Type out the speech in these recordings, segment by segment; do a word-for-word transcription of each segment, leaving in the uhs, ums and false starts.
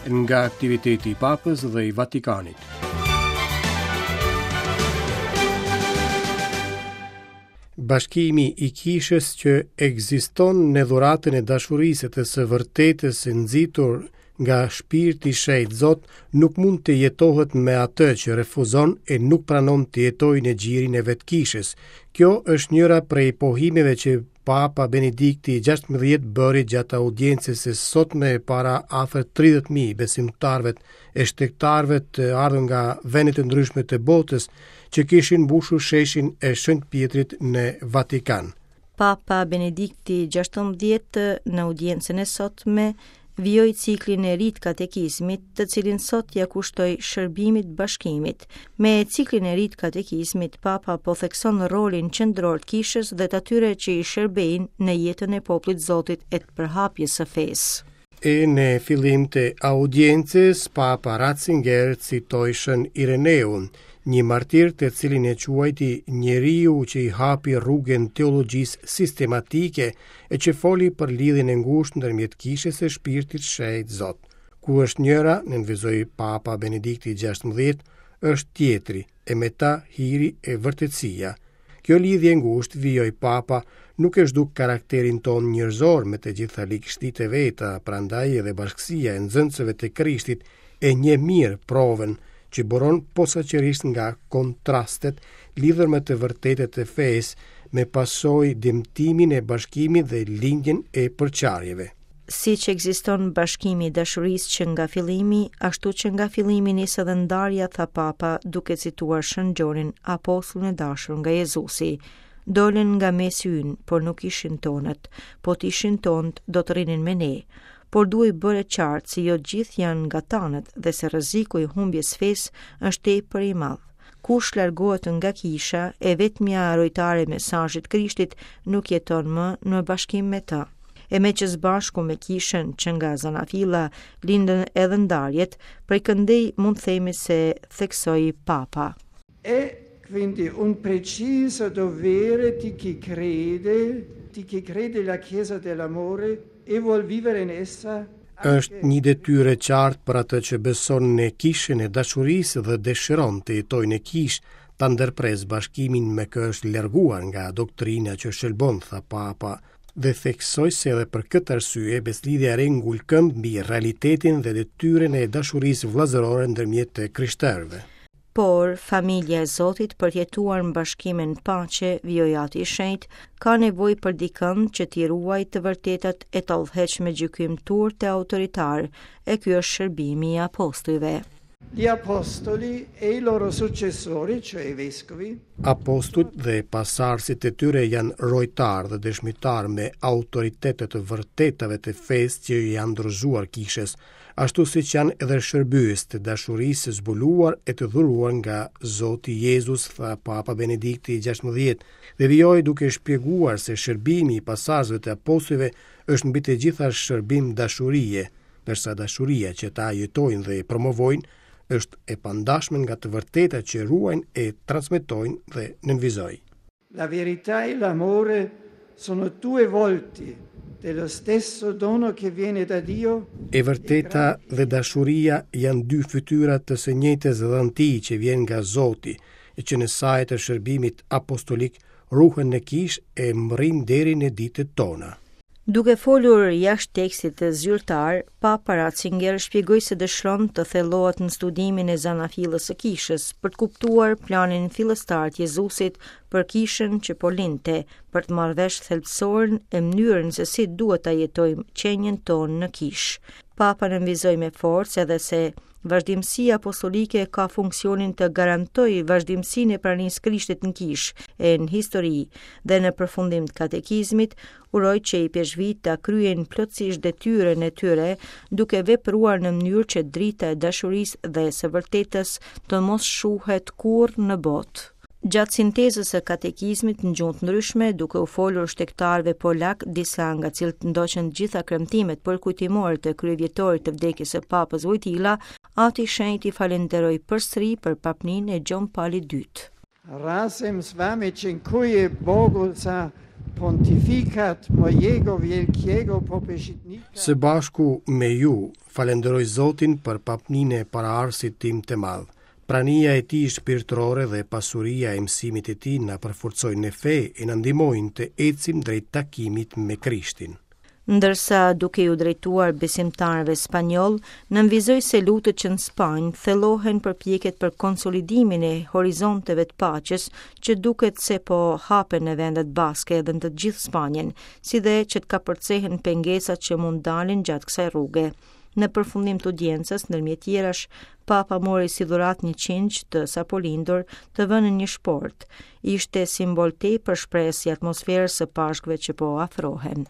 nga aktiviteti i Papës dhe i Vatikanit. Bashkimi i kishës që ekziston në dhuratën e dashurisë të së vërtetës së nxitur nga shpirti i Shejt Zot nuk mund të jetohet me atë që refuzon e nuk pranon të jetojë në gjirin e vetkishës. Kjo është njëra prej pohimeve që Papa Benedikti gjashtëmbëdhjetë bëri gjatë audiencës së sotme para afër tridhjetë mijë besimtarëve e shtektarëve të ardhur nga vende të ndryshme të botës që kishin mbushur sheshin e Shenjtë Pjetrit në Vatikan. Papa Benedikti gjashtëmbëdhjetë në audiencën e sotme vijoi ciklin e ri të katekizmit, të cilin sot ja kushtoi shërbimit bashkimit. Me ciklin e ri të katekizmit, Papa po thekson rolin qendror të kishës dhe të atyre që i shërbejnë në jetën e popullit Zotit e të përhapjes së fesë. E në fillim të audiencës, Papa Ratzinger citoi Shën Ireneun, një martir të cilin e quajti njeriu që i hapi rrugën teologjisë sistematike e që foli për lidhjen e ngushtë ndërmjet kishës së shpirtit Shejt Zot. Ku është njëra, nënvizoi Papa Benedikti gjashtëmbëdhjetë, është tjetri, e me ta hiri e vërtetësia. Kjo lidhje ngushtë, vijoi Papa, nuk e zhduk karakterin ton njerëzor me të gjitha likështit e veta, prandaj edhe bashkësia e nxënësve të Krishtit e një mirë provën që buron posaçërisht nga kontrastet lidhur me të vërtetet e fesë, me pasojë dëmtimin e bashkimit dhe lindjen e përçarjeve. Siç ekziston bashkimi i dashurisë që nga fillimi, ashtu që nga fillimi nis edhe ndarja, tha Papa, duke cituar Shën Gjonin, apostullin e dashur nga Jezusi. Dolën nga mesi ynë, por nuk ishin tonët, po t'ishin tonët do të rinin me ne. Por duhej bërë qartë se jo gjithë janë nga tanët dhe se rreziku i humbjes fesë është tepër i madh. Kush largohet nga kisha e vetmja rojtare e mesazhit Krishtit nuk jeton më në bashkim me të. E me që zbashku me kishën që nga zanafilla lindën edhe ndarjet, prej këndej mund themi se theksoi Papa. È quindi un preciso dovere di chi crede, di chi crede la Chiesa dell'amore e vuol vivere in essa. Është një detyrë e qartë për atë që beson në kishën e dashurisë dhe dëshiron të jetojë në kishë, ta ndërpres bashkimin me kë është larguar nga doktrina që shëlbon, tha Papa, dhe theksoi se edhe për këtë arsye beslidhja e re ngul këmbë mbi realitetin dhe detyrën e dashurisë vëllazërore ndërmjet të krishterëve. Por familja e Zotit për të jetuar në bashkim në paqe, vijoi Ati i Shenjtë, ka nevojë për dikën që t'i ruajë të vërtetat e të udhëheqë me gjykim turp e autoritar, e ky është shërbimi i apostujve. Gli apostoli e i loro successori, cioè i vescovi. Apostujt dhe pasardhësit e tyre janë rojtar dhe dëshmitar me autoritetet të vërtetave të fesë që janë dorëzuar kishës, ashtu siç janë edhe shërbyes të dashurisë së zbuluar e të dhuruar nga Zoti Jezus, tha Papa Benedikti gjashtëmbëdhjetë, dhe vijoi duke shpjeguar se shërbimi i pasardhësve të apostujve është mbi të gjitha shërbim dashurie, ndërsa dashuria që ta jetojnë dhe promovojnë është e pandashme nga të vërteta që ruajnë e transmetojnë dhe nënvizojnë. La verità e l'amore sono due volti dello stesso dono che viene da Dio. E vërteta dhe dashuria janë dy fytyra të së njëjtës dhëntie që vjen nga Zoti, e që në saj të shërbimit apostolik ruhen në kishë e mbërrin deri në ditët tona. Duke folur jashtë tekstit të zyrtar, Papa Ratzinger shpjegoi se dëshiron të thellohet në studimin e zanafillës së kishës për të kuptuar planin fillestar të Jezusit për kishën që po lindte, për të marrë vesh thelbësorën e mënyrën se si duhet ta jetojmë qenjen tonë në kishë. Papa nënvizoi me forcë edhe se vazhdimësia apostolike ka funksionin të garantojë vazhdimësinë e pranisë Krishtit në kishë e në histori, dhe në përfundim të katekizmit uroj që i peshqvit të kryen plotësisht detyrën e tyre, duke vepruar në mënyrë që drita e dashurisë dhe së vërtetës të mos shuhet kurrë në botë. Gjatë sintezës së katekizmit në gjuhë të ndryshme, duke u folur shtektarëve polak, disa nga cilët ndoqën gjitha kremtimet përkujtimore të kryevjetorit të vdekjes së Papës Wojtyla, Ati i Shenjtë i falenderoi përsëri për papninë e Gjon Pali dytë. Razem s vami, dziękuję Bogu za pontificat mojego wielkiego popeshitnika. Së bashku me ju, falenderoj Zotin për papninë e paraardhësit tim të madh. Prania e tij shpirtërore dhe pasuria e mësimit të tij na përforcojnë në fe e na ndihmojnë të ecim drejt takimit me Krishtin. Ndërsa duke ju drejtuar besimtarëve spanjoll, nënvizoj se lutët që në Spanjë thellohen përpjekjet për konsolidimin e horizonteve të paqes që duket se po hapen në vendet baske edhe në të gjithë Spanjen, si dhe që të kapërcehen pengesat që mund dalin gjatë kësaj rruge. Në përfundim të audiencës, ndërmjet tjerash, Papa mori si dhurat një qingj të sapolindur të vënë në një shport. Ishte simbol tepër shpresë i atmosferës së pashkëve që po afrohen.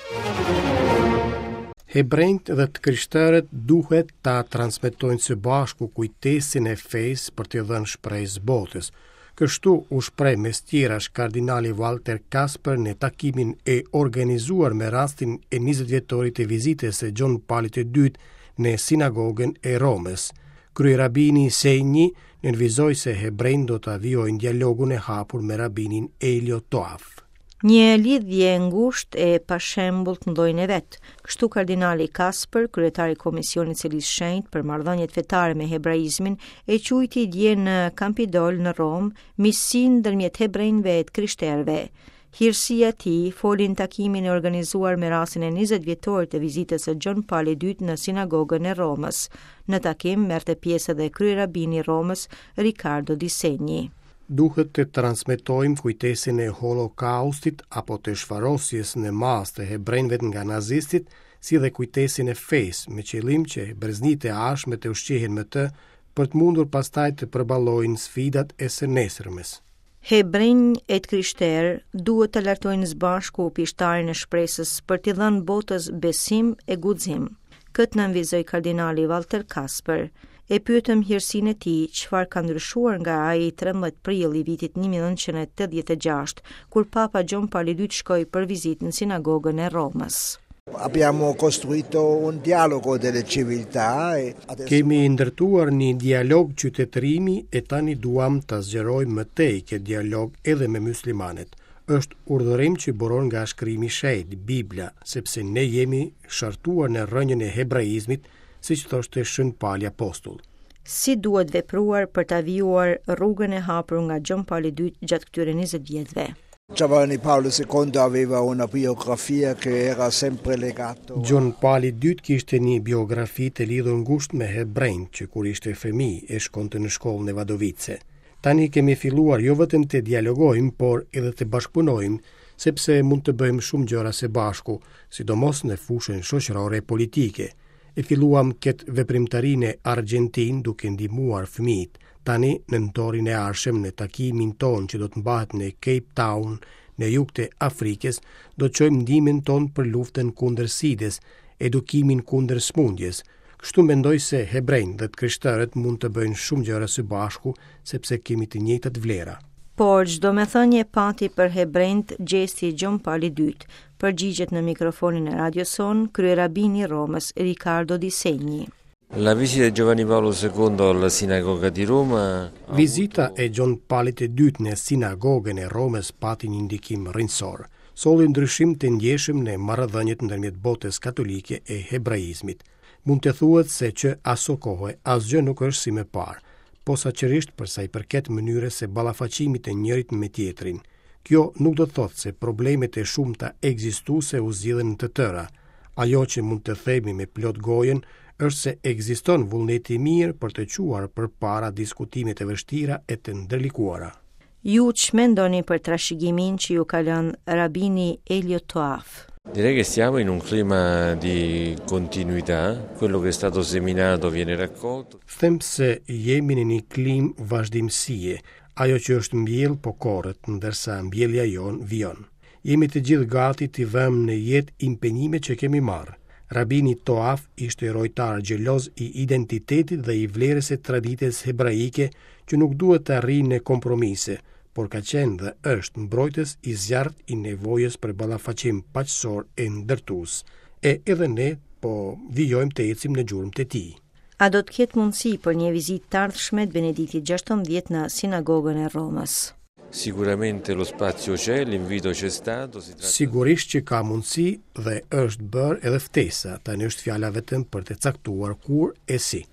Hebrejt dhe të krishterët duhet ta transmetojnë së bashku kujtesin e fesë për të dhënë shpresë botës. Kështu u shpreh mes tjerash kardinali Walter Kasper në takimin e organizuar me rastin e njëzet vjetorit të vizitës së Gjon Palit të dytë në sinagogën e Romës. Kryerabini Senji nënvizoi se hebrejt do ta vijojnë dialogun e hapur me rabinin Elio Toaf. Një lidhje ngushtë e pashembull të ndojnë e vet. Kështu kardinali Kasper, kryetari i Komisionit të Cilis Shenjtë për marrëdhëniet fetare me hebraizmin, e quajti dje në Campidol në Rom, misin ndërmjet hebrejve e të krishterëve. Hirësia e tij foli në takimin e organizuar me rastin e njëzet vjetorit të vizitës së Gjon Pali të dytë në sinagogën e Romës. Në takim merrte pjesë edhe kryerabini i Romës, Ricardo Di Segni. Duhet të transmetojmë kujtesin e holokaustit apo të shfarosjes në mas të hebrejve nga nazistit, si dhe kujtesin e fesë, me qëllim që breznitë e ardhshme të ushqehen me të për të mundur pastaj të përballojnë sfidat e së nesërmes. Hebrejnë e të krishterë duhet të lartojnë së bashku pishtarin e shpresës për t'i dhënë botës besim e guxim. Këtë nënvizoi kardinali Walter Kasper. E pyetëm hirësinë e tij çfarë ka ndryshuar nga ai trembëdhjetë prill i vitit një mijë nëntëqind e tetëdhjetë e gjashtë, kur Papa Gjon Pali dytë shkoi për vizitë në sinagogën e Romës. Abbiamo costruito un dialogo delle civiltà. Kemi ndërtuar një dialog qytetërimi e tani duam ta zgjerojmë më tej këtë dialog edhe me muslimanet. Është urdhërim që buron nga shkrimi i shenjtë, Bibla, sepse ne jemi shartuar në rrënjën e hebraizmit, siç thoshte Shën Pali Apostull. Si duhet vepruar për ta vijuar rrugën e hapur nga Gjon Pali dytë gjatë këtyre njëzet vjetëve? Giovanni Paolo secondo aveva una biografia che era sempre legato. Gjon Pali dytë kishte një biografi të lidhur ngushtë me hebrejnë që kur ishte fëmijë e shkonte në shkollën e Vadovice. Tani kemi filluar jo vetëm të dialogojmë, por edhe të bashkëpunojmë, sepse mund të bëjmë shumë gjëra së bashku, sidomos në fushën shoqërore e politike. E filluam këtë veprimtarinë e Argentinë duke ndihmuar fëmijët. Tani në nëntorin e ardhshëm në takimin ton që do të mbahet në Cape Town, në jug të Afrikës, do të çojmë ndihmën ton për luftën kundër sides, edukimin kundër smundjes. Kështu mendoj se hebrejnë dhe të krishterët mund të bëjnë shumë gjëra së bashku, sepse kemi të njëjtat vlera. Por çdo me thënie pati për hebrejt gjesti i Gjon Pali dytë, përgjigjet në mikrofonin e Radio Son, kryerabini i Romës, Ricardo Di Segni. La visita di Giovanni Paolo secondo alla sinagoga di Roma. Vizita e Gjon Palit të dytë në sinagogën e Romës pati një ndikim rrënjësor. Solli ndryshim të ndjeshëm në marrëdhëniet ndërmjet botës katolike e hebraizmit. Mund të thuhet se që aso kohë asgjë nuk është si më parë, posaçërisht për sa i përket mënyrës së ballafaqimit të njërit me tjetrin. Kjo nuk do të thotë se problemet e shumta ekzistuese u zgjidhen të tëra. Ajo që mund të themi me plot gojen është se ekziston vullneti i mirë për të quar përpara diskutime të vështira e të ndërlikuara. Ju ç'mendoni për trashëgimin që ju ka lënë rabini Elio Toaf? Direi che stiamo in un clima di continuità, quello che è stato seminato viene raccolto. Them se jemi në një klim vazhdimësie, ajo që është mbjell po korret, ndërsa mbjellja jon vijon. Jemi të gjithë gati të vëmë në jetë impenjimet që kemi marrë. Rabini Toaf ishte rojtar gjeloz i identitetit dhe i vlerës së traditës hebraike që nuk duhet të arrijë në kompromise, por ka qenë dhe është mbrojtës i zjarrt i nevojës për ballafaqim paqësor e ndërtues. E edhe ne po vijojmë të ecim në gjurmët e tij. A do të ketë mundësi për një vizitë të ardhshme të Benediktit gjashtëmbëdhjetë në sinagogën e Romës? Sicuramente lo spazio c'è, l'invito c'è stato. Si tratta... Sigurisht që ka mundësi dhe është bërë edhe ftesa, tani është fjala vetëm për të caktuar kur e si.